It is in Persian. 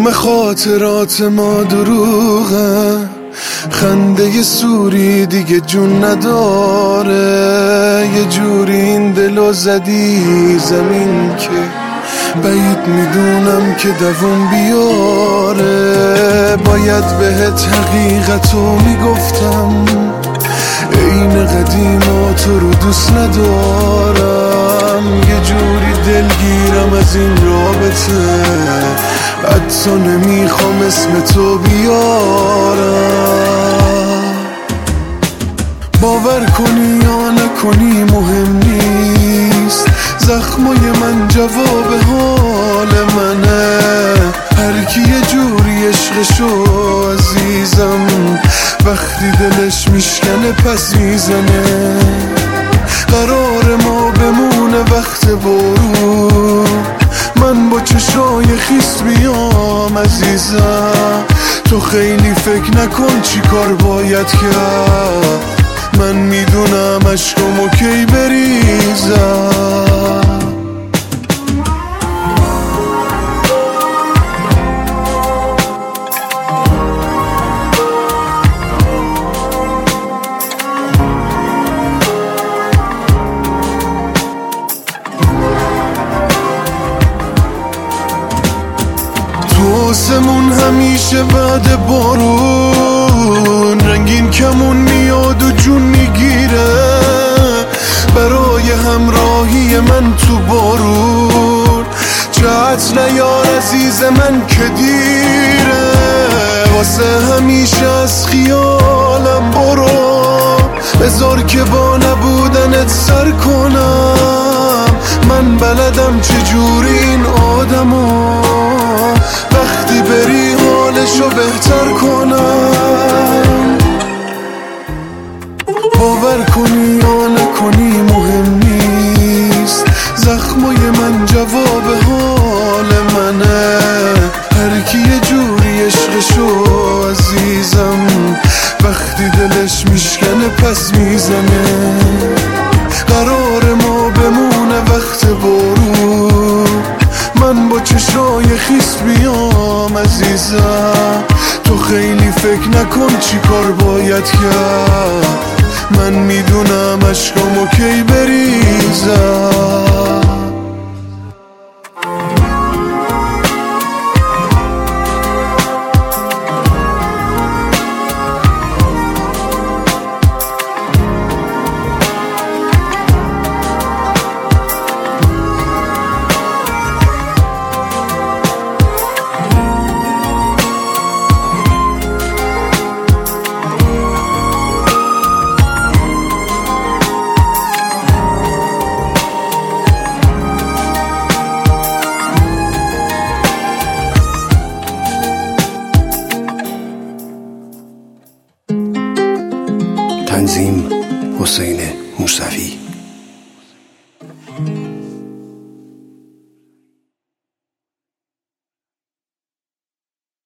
تموم خاطرات ما دروغه، خنده سوری دیگه جون نداره. یه جوری این دلو زدی زمین که بعید میدونم که دووم بیاره. باید بهت حقیقتو میگفتم، این قدیما تو رو دوست ندارم. یه جوری دلگیرم از این رابطه، حتی نمیخوام اسم تو بیارم. باور کنی یا نکنی مهم نیست، زخمای من جواب حال منه. هر کی یه جوری عشقشو عزیزم، وقتی دلش میشکنه پس میزنه. قرار ما بمونه وقت بارون، من با چشای خیس بیام عزیزم. تو خیلی فکر نکن چی کار باید کرد، من میدونم عشقمو کی بریزم. آسمون همیشه بعد بارون رنگین کمون میاد و جون میگیره. برای همراهی من تو بارون چت نیار عزیز من که دیره. واسه همیشه از خیالم برو، بذار که با نبودنت سر کنم. من بلدم چجوری این آدمو وقتی بری حالشو بهتر کنم. باور کنی یا نکنی مهم نیست، زخمای من جواب حال منه. هر کی یه جوری عشقشو عزیزم، وقتی دلش میشکنه پس میزنه. قرار ما بمونه وقت بارون، من با چشای خیس بیام عزیزم. تو خیلی فکر نکن چی کار باید کرد، من میدونم عشقمو کی بریزم. تنظیم حسین موسوی.